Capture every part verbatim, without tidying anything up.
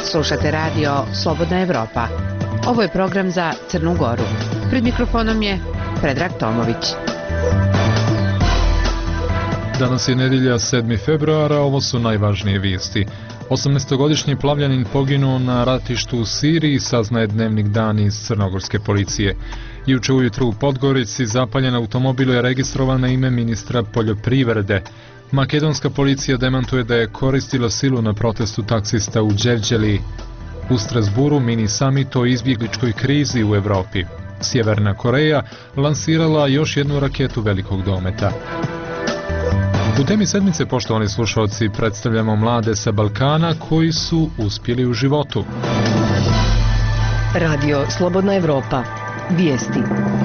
Slušate radio Slobodna Evropa. Ovo je program za Crnu Goru. Pred mikrofonom je Predrag Tomović. Danas je nedjelja sedmi februara, ovo su najvažnije vijesti. osamnaestogodišnji plavljanin poginuo na ratištu u Siriji, saznaje Dnevnik Dan iz crnogorske policije. Juče ujutro u Podgorici zapaljen automobil je registrovan na ime ministra poljoprivrede. Makedonska policija demantuje da je koristila silu na protestu taksista u Đevđeliji. U Strasburu mini summit o izbjegličkoj krizi u Evropi. Sjeverna Koreja lansirala još jednu raketu velikog dometa. U temi sedmice, poštovani slušalci, predstavljamo mlade sa Balkana koji su uspjeli u životu. Radio Slobodna Evropa. Vijesti.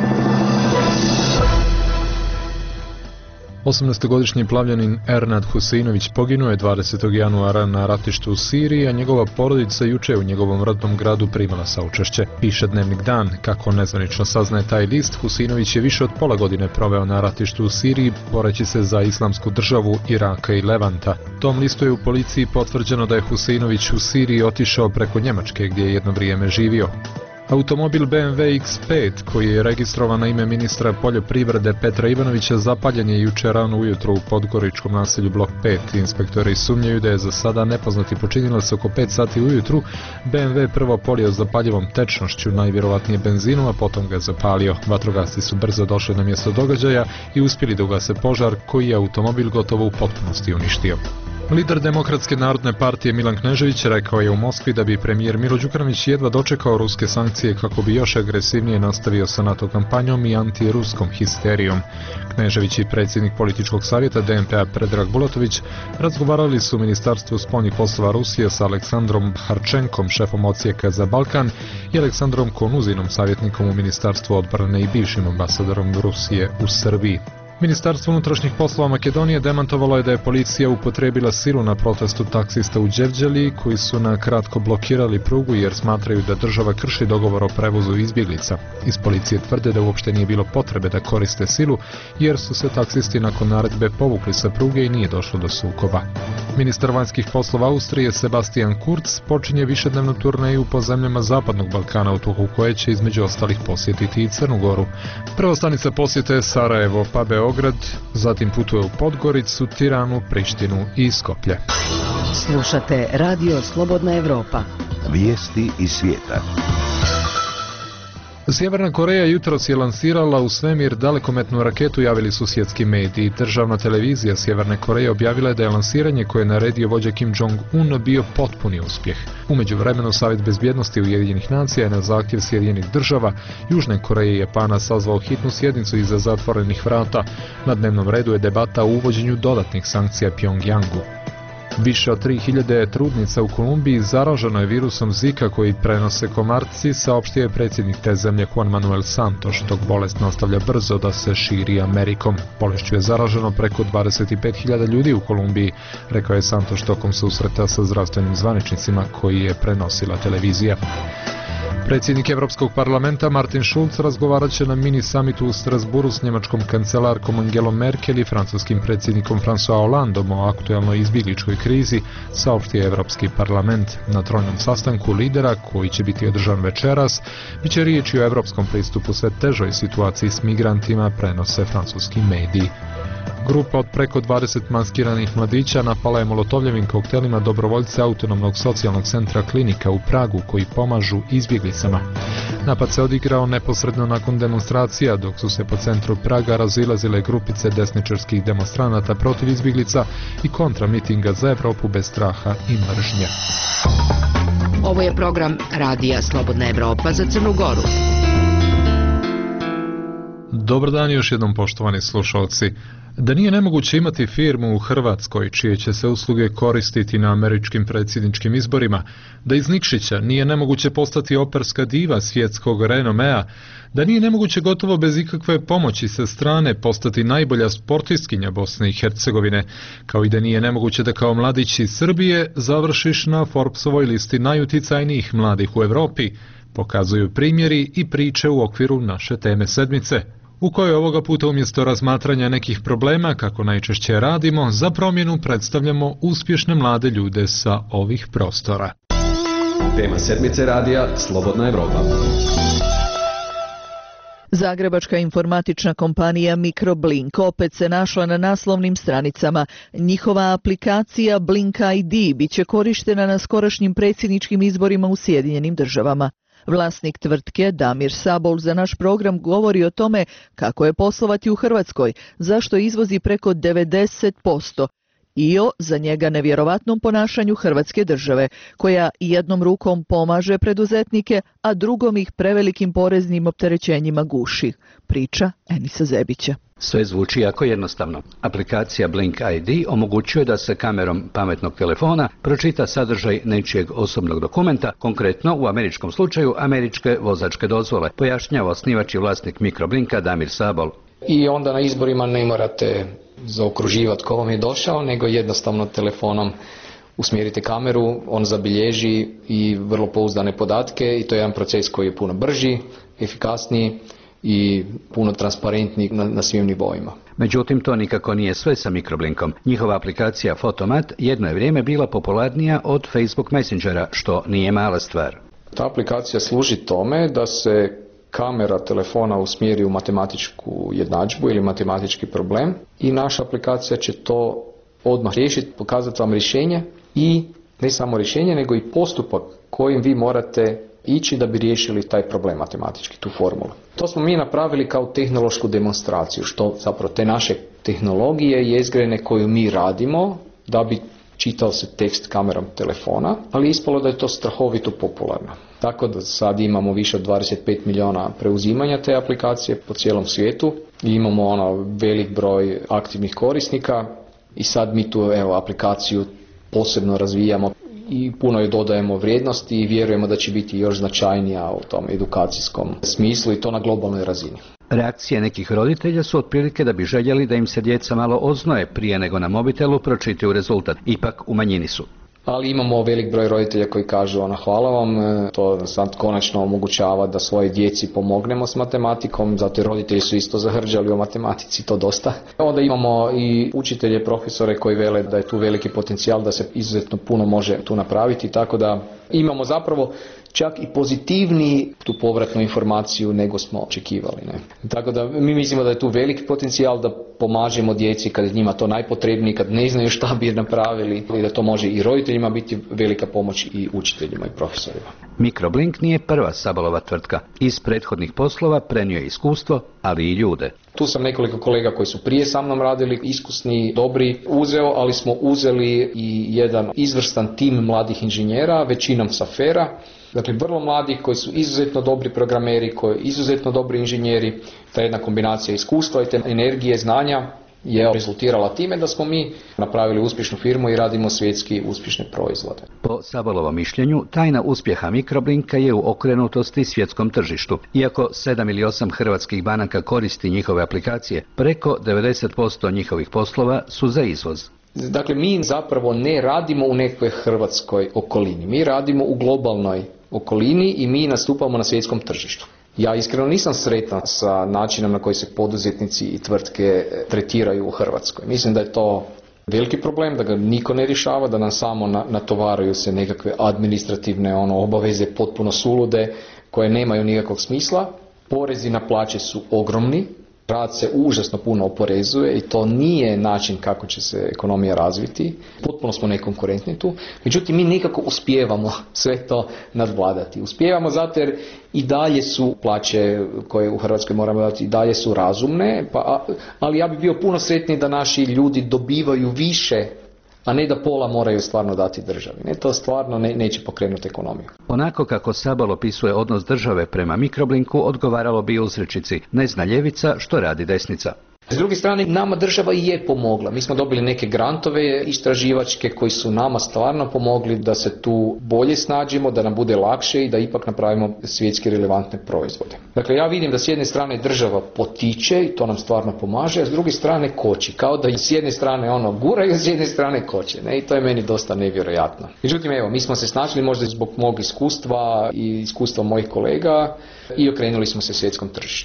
osamnaestogodišnji plavljanin Ernad Huseinović poginuo je dvadesetog januara na ratištu u Siriji, a njegova porodica juče u njegovom rodnom gradu primala saučešće. Piše Dnevnik Dan. Kako nezvanično saznaje taj list, Huseinović je više od pola godine proveo na ratištu u Siriji, boreći se za islamsku državu Iraka i Levanta. Tom listu je u policiji potvrđeno da je Huseinović u Siriji otišao preko Njemačke, gdje je jedno vrijeme živio. Automobil B M W X pet, koji je registrovan na ime ministra poljoprivrede Petra Ivanovića, zapaljen je juče rano ujutro u podgoričkom naselju Blok pet. Inspektori sumnjaju da je za sada nepoznati počinilac oko pet sati ujutru B M W prvo polio zapaljivom tečnošću, najvjerovatnije benzinom, a potom ga zapalio. Vatrogasci su brzo došli na mjesto događaja i uspjeli da ugase požar koji je automobil gotovo u potpunosti uništio. Lider Demokratske narodne partije Milan Knežević rekao je u Moskvi da bi premijer Milo Đukanović jedva dočekao ruske sankcije kako bi još agresivnije nastavio sa NATO kampanjom i antiruskom histerijom. Knežević i predsjednik političkog savjeta D N P-a Predrag Bulatović razgovarali su u Ministarstvu spoljnih poslova Rusije sa Aleksandrom Harčenkom, šefom odsjeka za Balkan, i Aleksandrom Konuzinom, savjetnikom u Ministarstvu odbrane i bivšim ambasadorom Rusije u Srbiji. Ministarstvo unutrašnjih poslova Makedonije demantovalo je da je policija upotrijebila silu na protestu taksista u Đevđeliji, koji su na kratko blokirali prugu jer smatraju da država krši dogovor o prevozu izbjeglica. Iz policije tvrde da uopšte nije bilo potrebe da koriste silu jer su se taksisti nakon naredbe povukli sa pruge i nije došlo do sukoba. Ministar vanjskih poslova Austrije Sebastian Kurz počinje višednevnu turneju po zemljama Zapadnog Balkana, u toku koje će između ostalih posjetiti i Crnu Goru. Prva stanica posjete je Sarajevo, pa Beograd, zatim putuje u Podgoricu, Tiranu, Prištinu i Skoplje. Slušate Radio Slobodna Evropa. Vijesti iz svijeta. Sjeverna Koreja jutros je lansirala u svemir dalekometnu raketu, javili su svjetski mediji. Državna televizija Sjeverne Koreje objavila je da je lansiranje koje je naredio vođa Kim Jong-un bio potpuni uspjeh. U međuvremenu Savjet bezbjednosti Ujedinjenih nacija je na zahtjev Sjedinjenih država, Južne Koreje i Japana sazvao hitnu sjednicu iza zatvorenih vrata. Na dnevnom redu je debata o uvođenju dodatnih sankcija Pjongjangu. Više od tri hiljade trudnica u Kolumbiji zaraženo je virusom Zika koji prenose komarci, saopštio je predsjednik te zemlje Juan Manuel Santos, dok bolest nastavlja brzo da se širi Amerikom. Bolešću je zaraženo preko dvadeset pet hiljada ljudi u Kolumbiji, rekao je Santos tokom susreta sa zdravstvenim zvaničnicima koji je prenosila televizija. Predsjednik Europskog parlamenta Martin Schulz razgovarat će na mini summitu u Strasburu s njemačkom kancelarkom Angelom Merkel i francuskim predsjednikom François Hollandom o aktualnoj izbjegličkoj krizi, saopštio Europski parlament. Na trojnom sastanku lidera, koji će biti održan večeras, biće riječi o europskom pristupu sve težoj situaciji s migrantima, prenose francuski mediji. Grupa od preko dvadeset maskiranih mladića napala je molotovljevim koktelima dobrovoljce autonomnog socijalnog centra Klinika u Pragu koji pomažu izbjeglicama. Napad se odigrao neposredno nakon demonstracija, dok su se po centru Praga razilazile grupice desničarskih demonstranata protiv izbjeglica i kontra mitinga za Europu bez straha i mržnje. Ovo je program Radija Slobodna Evropa za Crnu Goru. Dobar dan još jednom, poštovani slušalci. Da nije nemoguće imati firmu u Hrvatskoj čije će se usluge koristiti na američkim predsjedničkim izborima, da iz Nikšića nije nemoguće postati operska diva svjetskog renomea, da nije nemoguće gotovo bez ikakve pomoći sa strane postati najbolja sportistkinja Bosne i Hercegovine, kao i da nije nemoguće da kao mladić iz Srbije završiš na Forbesovoj listi najuticajnijih mladih u Europi, pokazuju primjeri i priče u okviru naše teme sedmice, u kojoj ovoga puta umjesto razmatranja nekih problema, kako najčešće radimo, za promjenu predstavljamo uspješne mlade ljude sa ovih prostora. Tema sedmice radija Slobodna Evropa. Zagrebačka informatična kompanija Microblink opet se našla na naslovnim stranicama. Njihova aplikacija Blink I D bit će korištena na skorašnjim predsjedničkim izborima u Sjedinjenim državama. Vlasnik tvrtke Damir Sabol za naš program govori o tome kako je poslovati u Hrvatskoj, zašto izvozi preko devedeset posto i o za njega nevjerovatnom ponašanju Hrvatske države, koja jednom rukom pomaže preduzetnike, a drugom ih prevelikim poreznim opterećenjima guši. Priča Enisa Zebića. Sve zvuči jako jednostavno. Aplikacija Blink I D omogućuje da se kamerom pametnog telefona pročita sadržaj nečijeg osobnog dokumenta, konkretno u američkom slučaju američke vozačke dozvole, pojašnjava osnivač i vlasnik Microblinka Damir Sabol. I onda na izborima ne morate zaokruživati ko vam je došao, nego jednostavno telefonom usmjerite kameru, on zabilježi i vrlo pouzdane podatke i to je jedan proces koji je puno brži, efikasniji i puno transparentniji na, na svim nivoima. Međutim, to nikako nije sve sa Microblinkom. Njihova aplikacija Fotomat jedno je vrijeme bila popularnija od Facebook Messengera, što nije mala stvar. Ta aplikacija služi tome da se kamera telefona usmjeri u matematičku jednadžbu ili matematički problem i naša aplikacija će to odmah riješiti, pokazati vam rješenje i ne samo rješenje, nego i postupak kojim vi morate ići da bi riješili taj problem matematički, tu formulu. To smo mi napravili kao tehnološku demonstraciju, što zapravo te naše tehnologije jezgrene koju mi radimo da bi čitao se tekst kamerom telefona, ali ispalo da je to strahovito popularno. Tako da sad imamo više od dvadeset pet milijuna preuzimanja te aplikacije po cijelom svijetu i imamo ono velik broj aktivnih korisnika i sad mi tu evo aplikaciju posebno razvijamo i puno joj dodajemo vrijednosti i vjerujemo da će biti još značajnija u tom edukacijskom smislu i to na globalnoj razini. Reakcije nekih roditelja su otprilike da bi željeli da im se djeca malo oznoje prije nego na mobitelu pročitaju rezultat, ipak u manjini su. Ali imamo velik broj roditelja koji kažu ona hvala vam, to sad konačno omogućava da svoje djeci pomognemo s matematikom, zato i roditelji su isto zahrđali o matematici, to dosta. Onda imamo i učitelje, profesore koji vele da je tu veliki potencijal, da se izuzetno puno može tu napraviti, tako da imamo zapravo čak i pozitivniji tu povratnu informaciju nego smo očekivali. Ne? Tako da mi mislimo da je tu veliki potencijal da pomažemo djeci kad je njima to najpotrebnije, kad ne znaju šta bi napravili i da to može i roditeljima biti velika pomoć i učiteljima i profesorima. Microblink nije prva Sabolova tvrtka. Iz prethodnih poslova prenio je iskustvo, ali i ljude. Tu sam nekoliko kolega koji su prije sa mnom radili, iskusni, dobri, uzeo, ali smo uzeli i jedan izvrstan tim mladih inženjera, većinom sa Fera. Dakle, vrlo mladi koji su izuzetno dobri programeri, koji izuzetno dobri inženjeri. Ta jedna kombinacija iskustva i te energije, znanja je rezultirala time da smo mi napravili uspješnu firmu i radimo svjetski uspješne proizvode. Po Sabolovom mišljenju, tajna uspjeha Microblinka je u okrenutosti svjetskom tržištu. Iako sedam ili osam hrvatskih banaka koristi njihove aplikacije, preko devedeset posto njihovih poslova su za izvoz. Dakle, mi zapravo ne radimo u nekoj hrvatskoj okolini. Mi radimo u globalnoj okolini i mi nastupamo na svjetskom tržištu. Ja iskreno nisam sretan sa načinom na koji se poduzetnici i tvrtke tretiraju u Hrvatskoj. Mislim da je to veliki problem, da ga niko ne rješava, da nam samo natovaraju se nekakve administrativne ono, obaveze potpuno sulude koje nemaju nikakvog smisla. Porezi na plaće su ogromni. Rad se užasno puno oporezuje i to nije način kako će se ekonomija razviti. Potpuno smo nekonkurentni tu. Međutim, mi nikako uspijevamo sve to nadvladati. Uspijevamo zato jer i dalje su plaće koje u Hrvatskoj moramo dati, i dalje su razumne, pa, ali ja bih bio puno sretniji da naši ljudi dobivaju više, a ne da pola moraju stvarno dati državi. Ne, to stvarno ne, neće pokrenuti ekonomiju. Onako kako Sabol opisuje odnos države prema Microblinku, odgovaralo bi uzrečici: ne zna ljevica što radi desnica. S druge strane, nama država i je pomogla. Mi smo dobili neke grantove istraživačke koji su nama stvarno pomogli da se tu bolje snađemo, da nam bude lakše i da ipak napravimo svjetski relevantne proizvode. Dakle, ja vidim da s jedne strane država potiče i to nam stvarno pomaže, a s druge strane koči. Kao da i s jedne strane ono guraju, a s jedne strane koče. Ne? I to je meni dosta nevjerojatno. Međutim, evo, mi smo se snašli možda zbog mog iskustva i iskustva mojih kolega i okrenuli smo se svjetskom tržištu.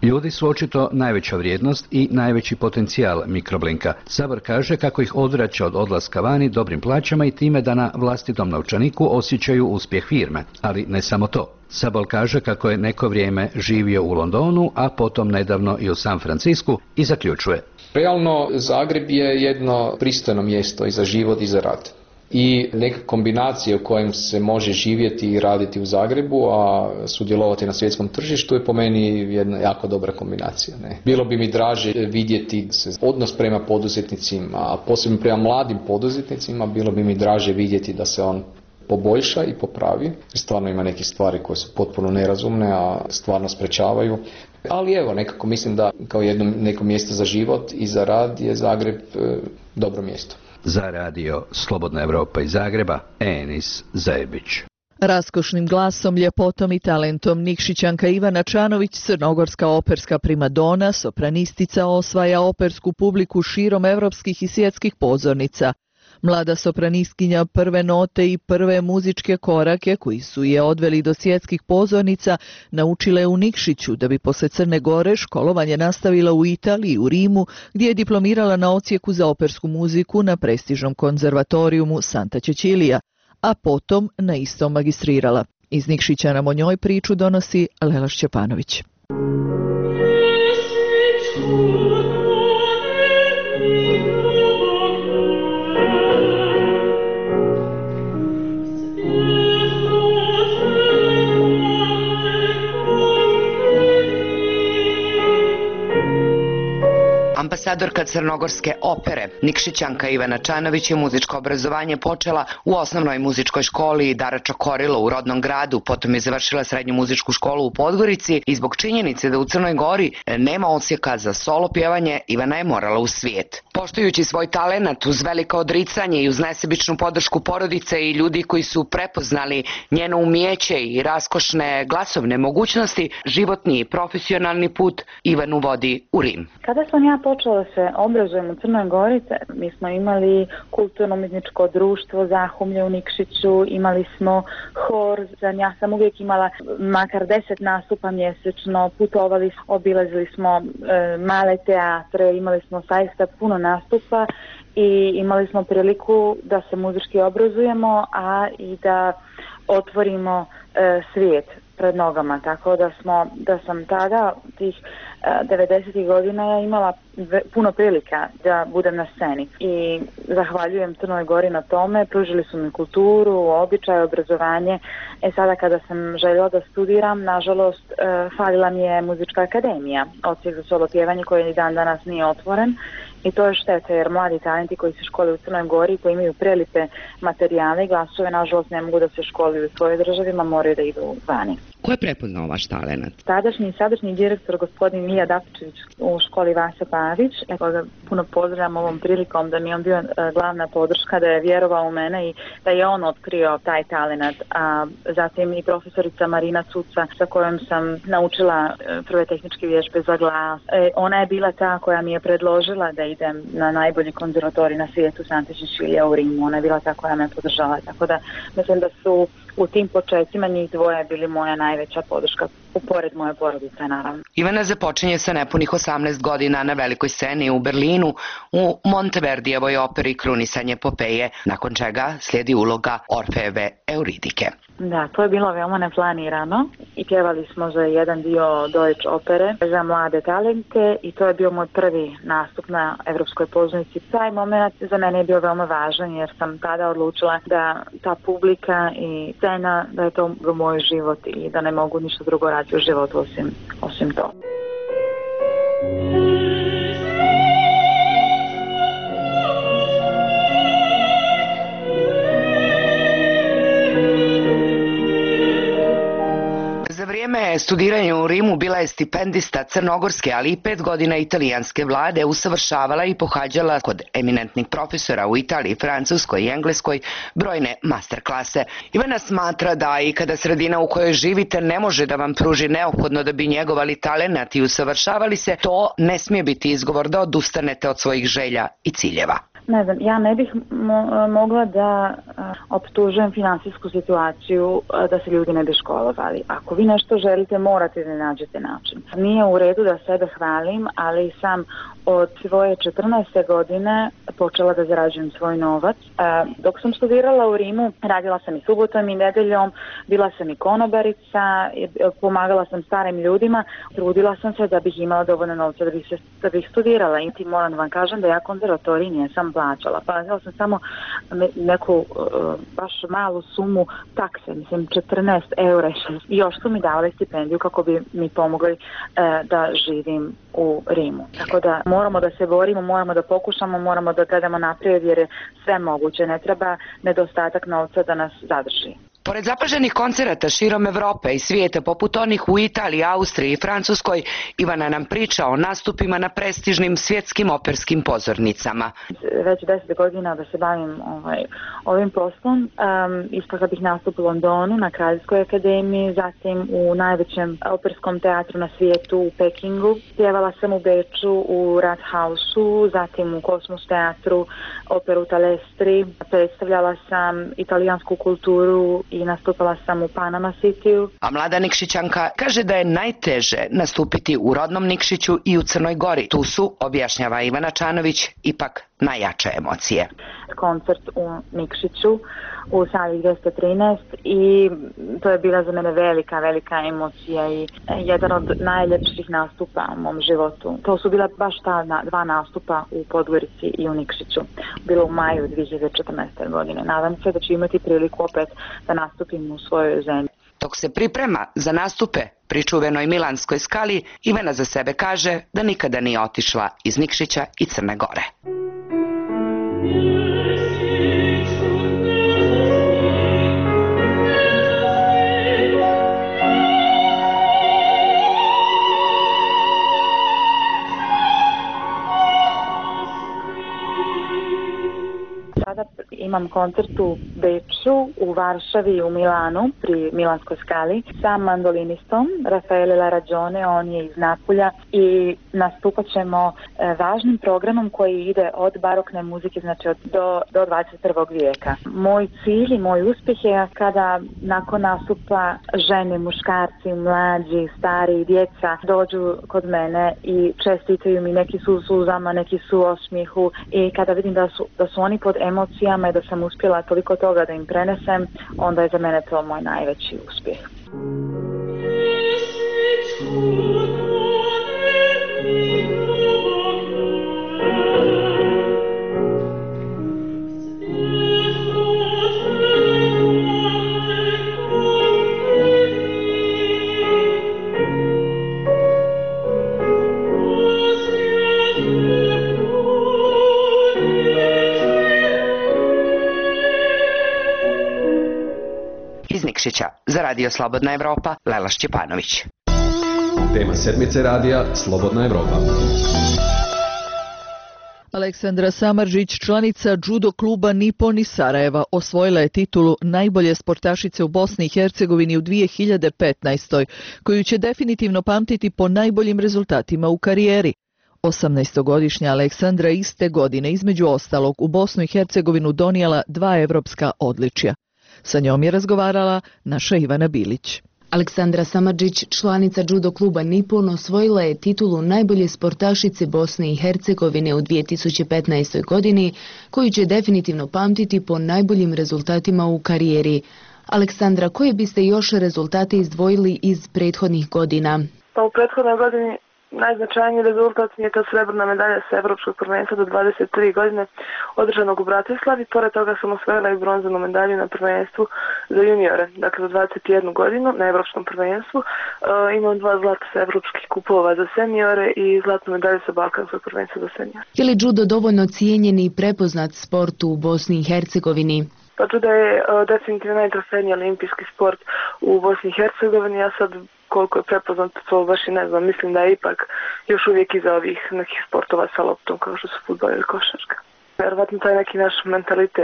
Ljudi su očito najveća vrijednost i najveći potencijal Mikroblinka. Sabor kaže kako ih odvraća od odlaska vani dobrim plaćama i time da na vlastitom novčaniku osjećaju uspjeh firme. Ali ne samo to. Sabol kaže kako je neko vrijeme živio u Londonu, a potom nedavno i u San Francisku i zaključuje. Realno, Zagreb je jedno pristojno mjesto i za život i za rad. I neka kombinacija u kojem se može živjeti i raditi u Zagrebu, a sudjelovati na svjetskom tržištu je po meni jedna jako dobra kombinacija. Ne? Bilo bi mi draže vidjeti se odnos prema poduzetnicima, a posebno prema mladim poduzetnicima, bilo bi mi draže vidjeti da se on poboljša i popravi. Stvarno ima neke stvari koje su potpuno nerazumne, a stvarno sprečavaju. Ali evo, nekako mislim da kao jedno neko mjesto za život i za rad je Zagreb e, dobro mjesto. Za radio Slobodna Evropa iz Zagreba, Enis Zajebić. Raskošnim glasom, ljepotom i talentom Nikšićanka Ivana Čanović, crnogorska operska primadona, sopranistica, osvaja opersku publiku širom evropskih i svjetskih pozornica. Mlada sopranistkinja prve note i prve muzičke korake koji su je odveli do svjetskih pozornica naučila je u Nikšiću, da bi posle Crne Gore školovanje nastavila u Italiji, u Rimu, gdje je diplomirala na odsjeku za opersku muziku na prestižnom konzervatorijumu Santa Cecilia, a potom na istom magistrirala. Iz Nikšića nam o njoj priču donosi Lela Šćepanović. Ambasadorka crnogorske opere Nikšićanka Ivana Čanović je muzičko obrazovanje počela u osnovnoj muzičkoj školi Dara Čokorilo u rodnom gradu, potom je završila srednju muzičku školu u Podgorici i zbog činjenice da u Crnoj Gori nema odsjeka za solo pjevanje, Ivana je morala u svijet. Poštujući svoj talenat uz veliko odricanje i uz nesebičnu podršku porodice i ljudi koji su prepoznali njeno umijeće i raskošne glasovne mogućnosti, životni i profesionalni put Ivanu vodi u Rim. Kada sam ja počela da se obrazujem u Crnoj Gori, mi smo imali kulturno-umjetničko društvo Zahumlje u Nikšiću, imali smo hor, ja sam uvijek imala makar deset nastupa mjesečno, putovali, obilazili smo e, male teatre, imali smo zaista puno nastupa i imali smo priliku da se muzički obrazujemo, a i da otvorimo e, svijet pred nogama, tako da smo, da sam tada tih devedesetih godina ja imala puno prilika da budem na sceni i zahvaljujem Crnoj Gori na tome, pružili su mi kulturu, običaj, obrazovanje. E sada kada sam željela da studiram, nažalost falila mi je muzička akademija, odsjek za solo pjevanje koji i dan danas nije otvoren. I to je šteta jer mladi talenti koji se školuju u Crnoj Gori, koji imaju prelipe materijale i glasove, nažalost ne mogu da se školuju u svojoj državi, moraju da idu vani. Ko je prepoznao vaš talent? Tadašnji i sadašnji direktor gospodin Mija Dapičević u školi Vasa Pavić, evo ga puno pozdravljam ovom prilikom da mi je on bio glavna podrška, da je vjerovao u mene i da je on otkrio taj talent. A zatim i profesorica Marina Cuca sa kojom sam naučila prve tehničke vježbe za glas. E, ona je bila ta koja mi je predložila da idem na najbolji konzervatorij na svijetu Santa Cecilia u Rimu. Ona je bila ta koja me podržala, tako da mislim da su u tim početcima njih dvoje bili moja najveća podrška, upored moje porodice naravno. Ivana započinje sa nepunih osamnaest godina na velikoj sceni u Berlinu u Monteverdijevoj operi Krunisanje Popeje, nakon čega slijedi uloga Orfejeve Euridike. Da, to je bilo veoma neplanirano i pjevali smo za jedan dio Deutsche opere za mlade talente i to je bio moj prvi nastup na evropskoj pozornici. Taj moment za mene je bio veoma važan jer sam tada odlučila da ta publika i scena, da je to moj život i da ne mogu ništa drugo raditi u životu osim, osim to. Za vrijeme studiranja u Rimu bila je stipendista crnogorske, ali i pet godina italijanske vlade, usavršavala i pohađala kod eminentnih profesora u Italiji, Francuskoj i Engleskoj brojne master klase. Ivana smatra da i kada sredina u kojoj živite ne može da vam pruži neophodno da bi njegovali talenat i usavršavali se, to ne smije biti izgovor da odustanete od svojih želja i ciljeva. Ne znam, ja ne bih mo- mogla da a, optužujem finansijsku situaciju a, da se ljudi ne bi školovali. Ako vi nešto želite, morate da nađete način. Nije u redu da sebe hvalim, ali sam od svoje četrnaeste godine počela da zarađujem svoj novac. A, dok sam studirala u Rimu, radila sam i subotom i nedeljom, bila sam i konobarica, pomagala sam starim ljudima, trudila sam se da bih imala dovoljno novca da bih, se, da bih studirala. I ti moram da vam kažem da ja konzervatoriji nisam plaćala. Plaćala sam samo neku uh, baš malu sumu takse, mislim četrnaest eura i još su mi davali stipendiju kako bi mi pomogli uh, da živim u Rimu. Tako da moramo da se borimo, moramo da pokušamo, moramo da gledamo naprijed jer je sve moguće. Ne treba nedostatak novca da nas zadrži. Pored zapaženih koncerata širom Evrope i svijeta, poput onih u Italiji, Austriji i Francuskoj, Ivana nam priča o nastupima na prestižnim svjetskim operskim pozornicama. Već deset godina da se bavim ovaj, ovim poslom. Um, ispaka bih nastup u Londonu na Kraljevskoj akademiji, zatim u najvećem operskom teatru na svijetu u Pekingu. Pjevala sam u Beču u Rathausu, zatim u Kosmos teatru, operu Talestri. Predstavljala sam italijansku kulturu i nastupala sam u Panama Cityu. A mlada Nikšićanka kaže da je najteže nastupiti u rodnom Nikšiću i u Crnoj Gori. Tu su, objašnjava Ivana Čanović, ipak najjače emocije. Koncert u Nikšiću u sali dvjesto trinaest i to je bila za mene velika, velika emocija i jedan od najljepših nastupa u mom životu. To su bila baš ta dva nastupa u Podgorici i u Nikšiću. Bilo u maju dvije hiljade četrnaeste. godine. Nadam se da ću imati priliku opet da nastupim u svojoj zemlji. Dok se priprema za nastupe pri čuvenoj Milanskoj skali, Ivana za sebe kaže da nikada nije otišla iz Nikšića i Crne Gore. Sada imam koncert u Beču, u Varšavi i u Milanu pri Milanskoj skali sa mandolinistom Raffaele Larragione, on je iz Napulja i nastupat ćemo e, važnim programom koji ide od barokne muzike, znači od, do, do dvadeset prvog vijeka. Moj cilj i moj uspjeh je kada nakon nastupa žene, muškarci, mlađi, stari, djeca dođu kod mene i čestitaju mi, neki su u suzama, neki su u osmijehu i kada vidim da su, da su oni pod emocijama i da sam uspjela toliko toga da im prenesem, onda je za mene to moj najveći uspjeh. Za Radio Slobodna Evropa, Lela Šćepanović. Tema sedmice radija Slobodna Evropa. Aleksandra Samardžić, članica judo kluba Nippon iz Sarajeva, osvojila je titulu najbolje sportašice u Bosni i Hercegovini u dvije hiljade petnaestoj. koju će definitivno pamtiti po najboljim rezultatima u karijeri. osamnaestogodišnja Aleksandra iste godine, između ostalog, u Bosnu i Hercegovinu donijela dva evropska odličja. Sa njom je razgovarala naša Ivana Bilić. Aleksandra Samardžić, članica judo kluba Nippon, osvojila je titulu najbolje sportašice Bosne i Hercegovine u dvije tisuće petnaestoj. godini, koju će definitivno pamtiti po najboljim rezultatima u karijeri. Aleksandra, koje biste još rezultate izdvojili iz prethodnih godina? Pa u prethodnoj godini najznačajniji rezultat je ta srebrna medalja sa Evropskog prvenstva do dvadeset tri godine održanog u Bratislavi. Pored toga sam osvojila i bronzanu medalju na prvenstvu za juniore, dakle za dvadeset jednu godinu na Evropskom prvenstvu. E, imam dva zlata sa Evropskih kupova za seniore i zlatnu medalju sa Balkanskog prvenstva za seniore. Je li judo dovoljno cijenjen i prepoznat sport u Bosni i Hercegovini? Pa judo je e, definitivno najtrofejniji olimpijski sport u Bosni i Hercegovini. Ja sad koliko je prepoznat, to baš i ne znam. Mislim da je ipak još uvijek iza ovih nekih sportova sa loptom kao što su fudbal ili košarka. Vjerovatno taj neki naš mentalitet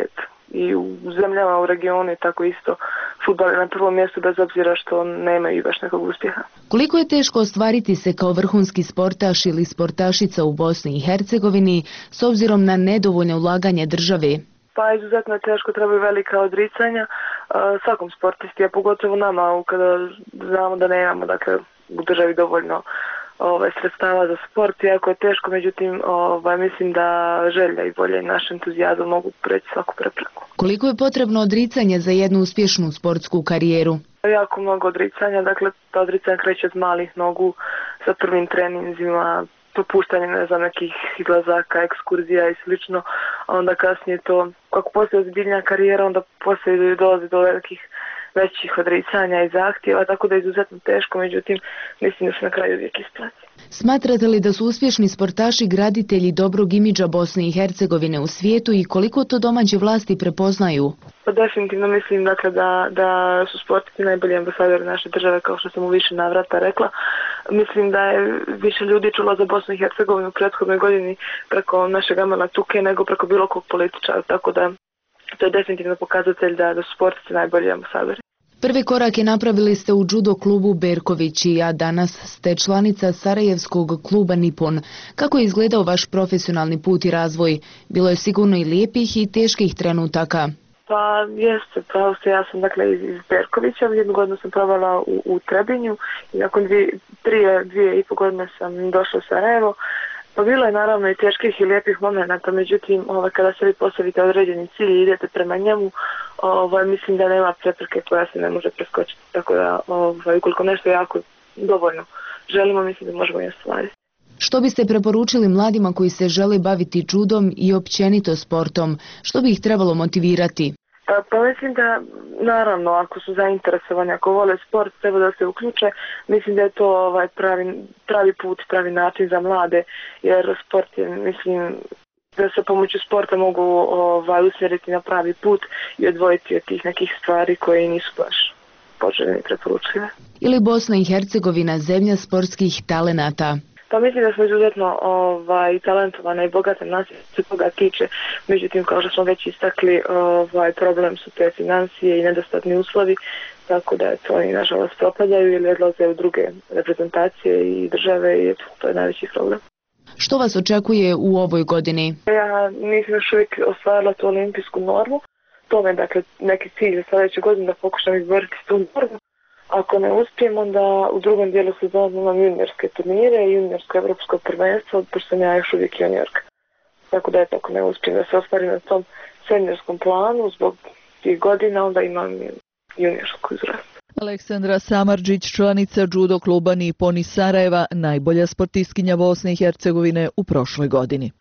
i u zemljama u regionu i tako isto fudbal je na prvom mjestu bez obzira što nemaju baš nekog uspjeha. Koliko je teško ostvariti se kao vrhunski sportaš ili sportašica u Bosni i Hercegovini s obzirom na nedovoljno ulaganje države? Pa izuzetno je teško, trebaju velika odricanja uh, svakom sportisti, a pogotovo nama kada znamo da nemamo dakle, u državi dovoljno ovaj, sredstava za sport, iako je teško, međutim ovaj, mislim da želja i volja i naš entuzijazam mogu preći svaku prepreku. Koliko je potrebno odricanje za jednu uspješnu sportsku karijeru? Jako mnogo odricanja, dakle ta odricanja kreće od malih nogu sa prvim treninzima, propuštanje ne znam, nekih izlazaka, ekskurzija i slično, a onda kasnije to, kako postoje ozbiljnija karijera, onda poslije dolazi do velikih većih odricanja i zahtjeva, tako da je izuzetno teško, međutim mislim da se na kraju uvijek isplati. Smatrate li da su uspješni sportaši graditelji dobrog imidža Bosne i Hercegovine u svijetu i koliko to domaće vlasti prepoznaju? Pa definitivno mislim dakle, da, da su sportisti najbolji ambasadori naše države, kao što sam u više navrata rekla. Mislim da je više ljudi čulo za Bosnu i Hercegovinu u prethodnoj godini preko našeg Amela Tuke nego preko bilo kog političara, tako da to je definitivno pokazatelj da, da su sportisti najbolji ambasadori. Prve korake napravili ste u judo klubu Berkovići, a danas ste članica Sarajevskog kluba Nipon. Kako je izgledao vaš profesionalni put i razvoj? Bilo je sigurno i lijepih i teških trenutaka. Pa jeste, pravo se, ja sam dakle iz, iz Berkovića, jednu godinu sam provala u, u Trebinju i nakon dvije, tri, dvije i po godine sam došla u Sarajevo. Pa bilo je naravno i teških i lijepih momenata, međutim ovaj, kada se vi postavite određeni cilj i idete prema njemu, ovaj, mislim da nema prepreke koja se ne može preskočiti, tako da ovaj, ukoliko nešto jako dovoljno želimo, mislim da možemo i ostvariti. Što biste preporučili mladima koji se žele baviti judom i općenito sportom? Što bi ih trebalo motivirati? Pa, pa mislim da, naravno, ako su zainteresovani, ako vole sport, treba da se uključe. Mislim da je to ovaj, pravi, pravi put, pravi način za mlade, jer sport je, mislim, da se pomoću sporta mogu ovaj, usmjeriti na pravi put i odvojiti od tih nekih stvari koje nisu baš poželjne i preporučljive. Ili Bosna i Hercegovina zemlja sportskih talenata? Pa mislim da smo izuzetno ovaj, talentovane i bogate nas se toga tiče, međutim kao što smo već istakli, ovaj, problem su te financije i nedostatni uslovi, tako da to oni nažalost propadaju ili odlaze u druge reprezentacije i države i to je najveći problem. Što vas očekuje u ovoj godini? Ja nisam još uvijek ostvarila tu olimpijsku normu, to me dakle neki cilj za sljedeću godinu da pokušam izboriti tu normu. Ako ne uspijem, onda u drugom dijelu sezona imam juniorske turnire i juniorsko evropsko prvenstvo, pošto sam ja još uvijek juniorka. Tako da je tako ne uspijem da se ostvarim na tom seniorskom planu zbog tih godina, onda imam juniorsku izrast. Aleksandra Samardžić, članica judo kluba Nipon iz Sarajeva, najbolja sportistkinja Bosne i Hercegovine u prošloj godini.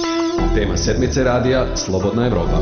Tema sedmice radija Slobodna Evropa.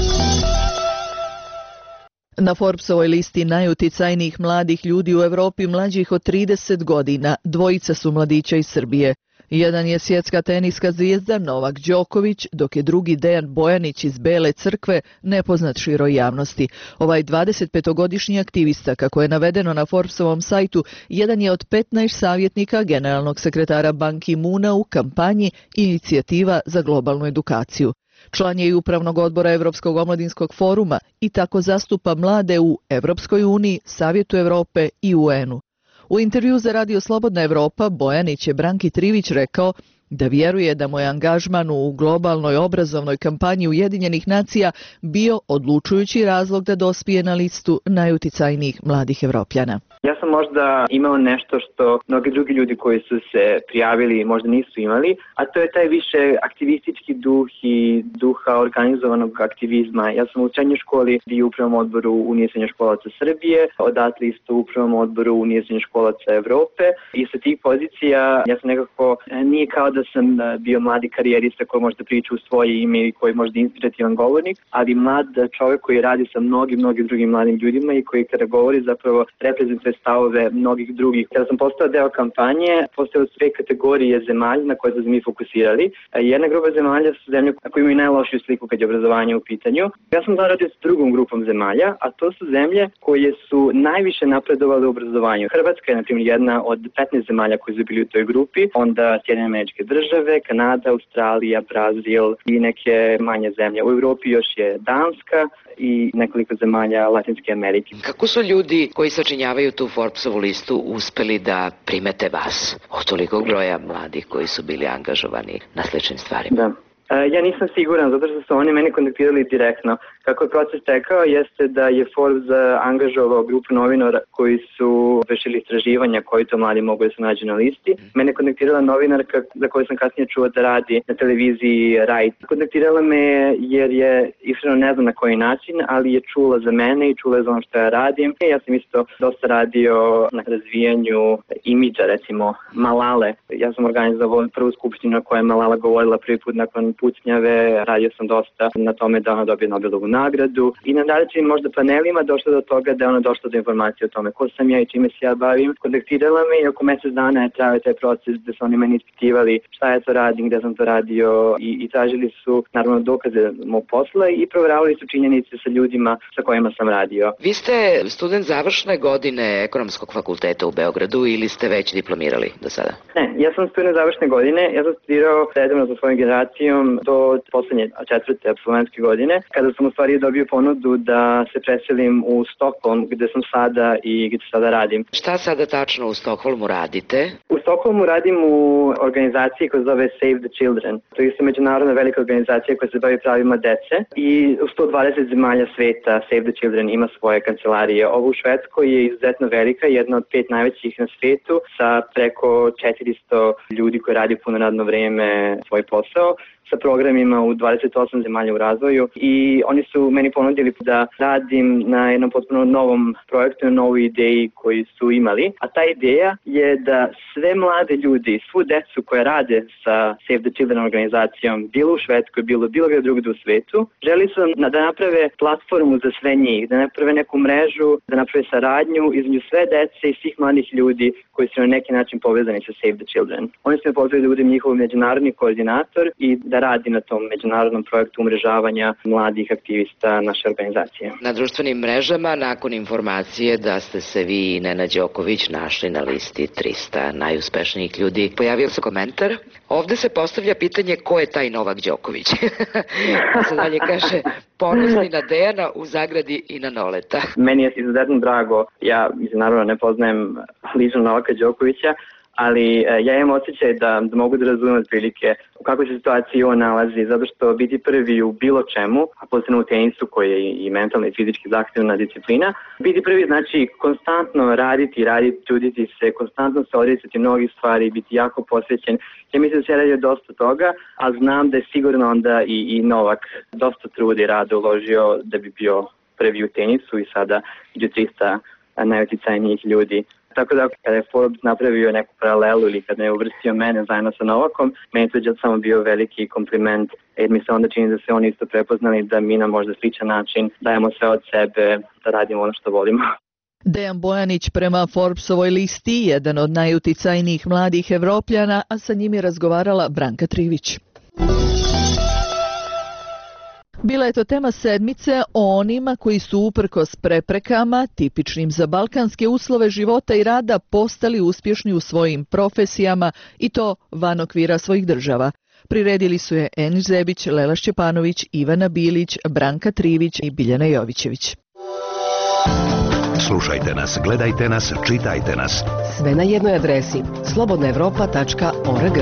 Na Forbesovoj listi najuticajnijih mladih ljudi u Europi mlađih od trideset godina dvojica su mladića iz Srbije. Jedan je svjetska teniska zvijezda Novak Đoković, dok je drugi Dejan Bojanić iz Bele Crkve, nepoznat široj javnosti. Ovaj dvadesetpetogodišnji aktivista, kako je navedeno na Forbesovom sajtu, jedan je od petnaest savjetnika generalnog sekretara Ban Ki-moona u kampanji Inicijativa za globalnu edukaciju. Član je i upravnog odbora Europskog omladinskog foruma i tako zastupa mlade u Europskoj uniji, Savjetu Europe i U N-u. U intervju za Radio Slobodna Evropa Bojanić je Branki Trivić rekao da vjeruje da mu je angažman u globalnoj obrazovnoj kampanji Ujedinjenih nacija bio odlučujući razlog da dospije na listu najuticajnijih mladih Evropljana. Ja sam možda imao nešto što mnogi drugi ljudi koji su se prijavili možda nisu imali, a to je taj više aktivistički duh i duha organizovanog aktivizma. Ja sam u srednjoj školi bio u upravnom odboru Unije srednjoškolaca Srbije, odatle isto u upravnom odboru Unije srednjoškolaca Evrope i sa tih pozicija ja sam nekako, nije kao da sam bio mladi karijerista koji možda priča u svoje ime i koji možda inspirativan govornik, ali mlad čovjek koji radi sa mnogim, mnogim drugim mladim ljudima i koji kada govori zapravo reprezentuje stavove mnogih drugih. Kada sam postao deo kampanje, postao sve kategorije zemalja na koje smo mi fokusirali. Jedna grupa zemalja su zemlje koje imaju najlošiju sliku kad je obrazovanje u pitanju. Ja sam zaradio s drugom grupom zemalja, a to su zemlje koje su najviše napredovale u obrazovanju. Hrvatska je, na primjer, jedna od petnaest zemalja koje su bili u toj grupi, onda Sjedinjene Američke države, Kanada, Australija, Brazil i neke manje zemlje. U Europi još je Danska i nekoliko zemalja Latinske Amerike. Kako su ljudi koji sačinjavaju tu Forbesovu listu uspeli da primete vas od tolikog broja mladih koji su bili angažovani na sličnim stvarima? Da. Ja nisam siguran, zato što su oni meni kontaktirali direktno. Kako je proces tekao, jeste da je Forbes angažovao grupu novinara koji su vršili istraživanja koji to mladi mogu da se nađu na listi. Mene je kontaktirala novinarka za koju sam kasnije čuo da radi na televiziji Right. Kontaktirala me jer je, iskreno ne znam na koji način, ali je čula za mene i čula za ono što ja radim. Ja sam isto dosta radio na razvijanju imidža, recimo Malale. Ja sam organizovao prvu skupštinu na kojoj je Malala govorila prvi put nakon pucnjave. Radio sam dosta na tome da ona dobije Nobelovu nagradu i na dalećim možda panelima došlo do toga da je ona došla do informacije o tome ko sam ja i čime se ja bavim. Kontaktirala me i oko mesec dana je trajao taj proces gde su oni meni ispitivali šta ja to radim, gde sam to radio i, i tražili su naravno dokaze mog posla i proveravali su činjenice sa ljudima sa kojima sam radio. Vi ste student završne godine Ekonomskog fakulteta u Beogradu ili ste već diplomirali do sada? Ne, ja sam student završne godine, ja sam studirao redovno sa svojom generacijom do poslednje četvrte apsolventske godine, kada sam u stvari dobio ponudu da se preselim u Stokholm, gde sam sada i gde sada radim. Šta sada tačno u Stokholmu radite? U Stokholmu radim u organizaciji koja se zove Save the Children. To je isto međunarodna velika organizacija koja se bavi pravima dece i u sto dvadeset zemalja sveta Save the Children ima svoje kancelarije. Ovo u Švedskoj je izuzetno velika, jedna od pet najvećih na svetu sa preko četiristo ljudi koji radi puno radno vreme svoj posao, sa programima u dvadeset osam zemalja u razvoju i oni su meni ponudili da radim na jednom potpuno novom projektu, na novoj ideji koju su imali. A ta ideja je da sve mlade ljudi, svu decu koja rade sa Save the Children organizacijom, bilo u Švedskoj, bilo bilo gdje drugdje u svetu, želi su da naprave platformu za sve njih, da naprave neku mrežu, da naprave saradnju između sve dece i svih mladih ljudi koji su na neki način povezani sa Save the Children. Oni su me pozvali da budem njihov međunarodni koordinator i da radi na tom međunarodnom projektu umrežavanja mladih aktivista naše organizacije. Na društvenim mrežama, nakon informacije da ste se vi i Nenad Đoković našli na listi trista najuspešnijih ljudi, pojavio se komentar. Ovde se postavlja pitanje ko je taj Novak Đoković. Se dalje kaže, ponosni na Dejana u zagradi i na Noleta. Meni je izuzetno drago, ja naravno ne poznajem lično Novaka Đokovića, ali ja imam osjećaj da, da mogu da razumem otprilike u kakvoj se situaciji on nalazi, zato što biti prvi u bilo čemu, a posebno u tenisu koji je i mentalno i fizički zahtevna disciplina, biti prvi znači konstantno raditi, raditi, truditi se, konstantno se odricati mnogih stvari, biti jako posvećen. Ja mislim da se radi dosta toga, a znam da je sigurno onda i, i Novak dosta truda i rada uložio da bi bio prvi u tenisu i sada među trista najuticajnijih ljudi. Tako da kada je Forbes napravio neku paralelu ili kada je uvrstio mene zajedno sa Novakom, meni to je samo bio veliki kompliment jer mi se onda čini da se oni isto prepoznali da mi na možda sličan način dajemo sve od sebe da radimo ono što volimo. Dejan Bojanić prema Forbesovoj listi, jedan od najuticajnijih mladih Evropljana, a sa njim je razgovarala Branka Trivić. Bila je to tema sedmice o onima koji su uprkos preprekama, tipičnim za balkanske uslove života i rada, postali uspješni u svojim profesijama i to van okvira svojih država. Priredili su je Enis Zebić, Lela Šćepanović, Ivana Bilić, Branka Trivić i Biljana Jovićević. Slušajte nas, gledajte nas, čitajte nas. Sve na jednoj adresi slobodna evropa tačka org.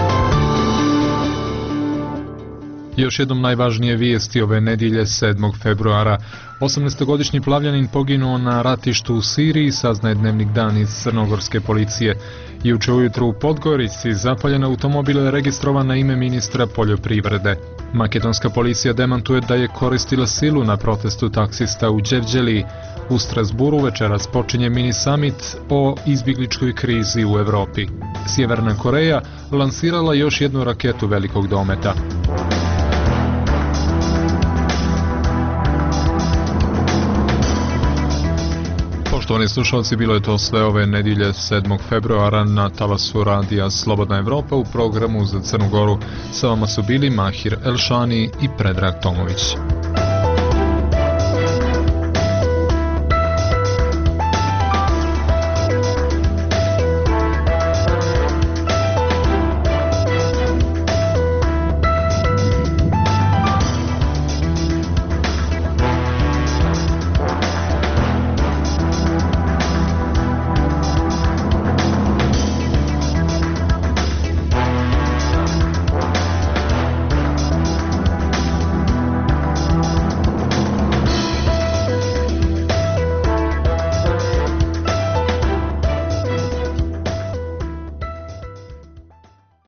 Još jednom najvažnije vijesti ove nedjelje sedmog februara. osamnaestogodišnji plavljanin poginuo na ratištu u Siriji, saznaje Dnevnik Dan iz crnogorske policije. Juče ujutro u Podgorici zapaljen automobil je registrovan na ime ministra poljoprivrede. Makedonska policija demantuje da je koristila silu na protestu taksista u Đevđeliji. U Strasburu večeras počinje mini summit o izbjegličkoj krizi u Europi. Sjeverna Koreja lansirala još jednu raketu velikog dometa. Poštovani slušalci, bilo je to sve ove nedjelje sedmog februara na talasu radija Slobodna Evropa u programu za Crnu Goru. Sa vama su bili Mahir Elšani i Predrag Tomović.